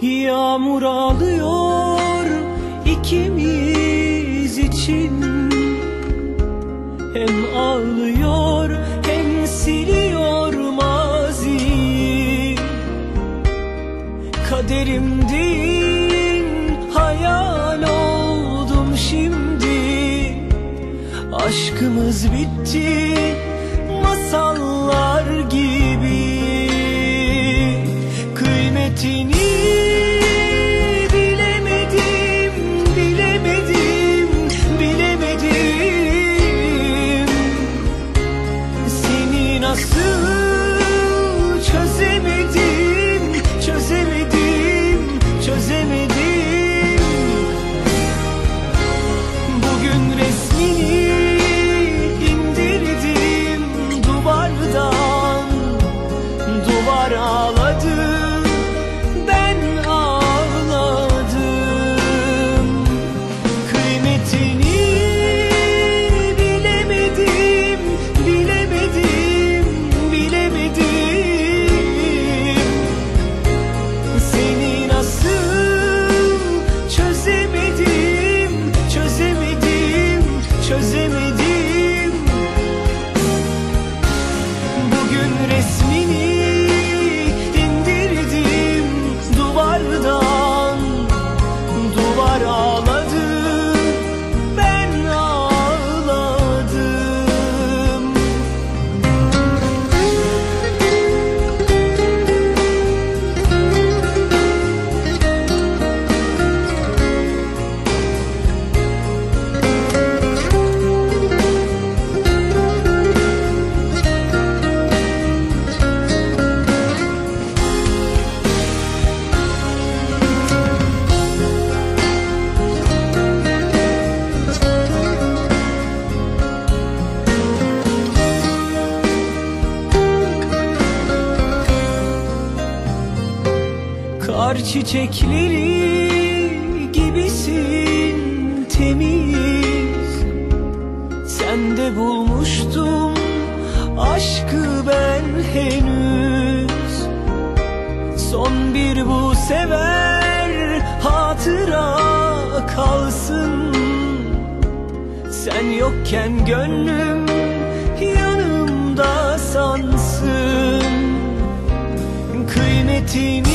Yağmur ağlıyor ikimiz için. Hem ağlıyor hem siliyor maziyi. Kaderimdin hayal oldum şimdi. Aşkımız bitti masallar gibi. Kıymetini bilemedim, bilemedim, bilemedim. Seni nasıl çözemedim, çözemedim, çözemedim. Bugün resmini indirdim duvardan. Duvar ağladı, ben ağladım. Kıymetini bilemedim, bilemedim, bilemedim. Seni nasıl çözemedim, çözemedim, çözemedim. Bugün resmini indirdim duvardan. Duvar ağladı, ben ağladım. Kar çiçekleri gibisin temiz. Sende bulmuştum aşkı ben henüz. Son bir bu sever hatıra kalsın. Sen yokken gönlüm yanımda sansın. Kıymetini